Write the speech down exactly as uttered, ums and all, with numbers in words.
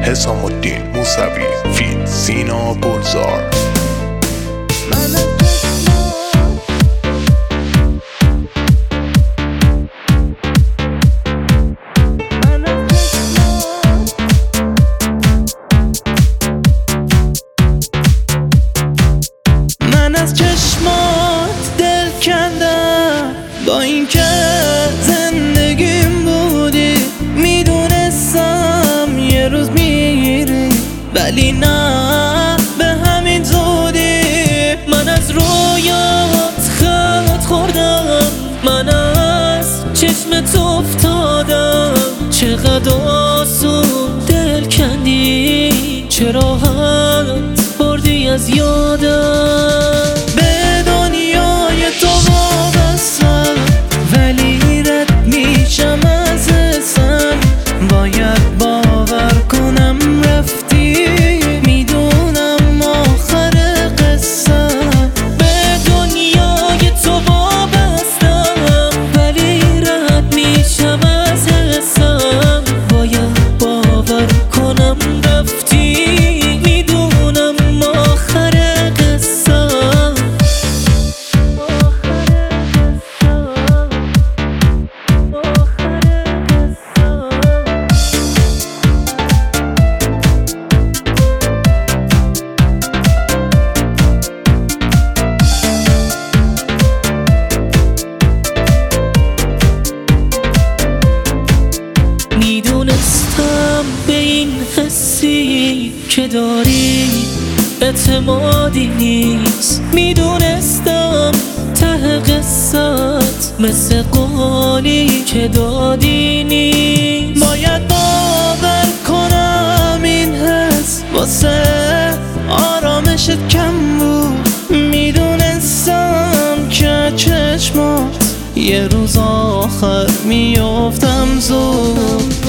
حسام الدین موسوی فیت سینا گلزار. من از چشمات دل کندم، با اینکه زندگیم بودی میدونستم یه روز میری، ولی نه به همین زودی. من از رویات خط خوردم، من از چشمت افتادم. چقدر آسون دل کندی، چه راحت بردی از یادم. به دنیای تو وابستم، ولی رد میشم از حسم. باید باور کنم رفتی، میدونم آخر قصه. به دنیای تو وابستم، ولی رد میشم از حسم. باید باور کنم رفتی، میدونم آخر قصه. میدونستم به این حسی که داری اعتمادی نیست. میدونستم ته قصت مثل قولی که دادی نیست. باید باور کنم این حس واسه آرامشت کم بود. میدونستم که چشمات یه روز آخر میافتم زود.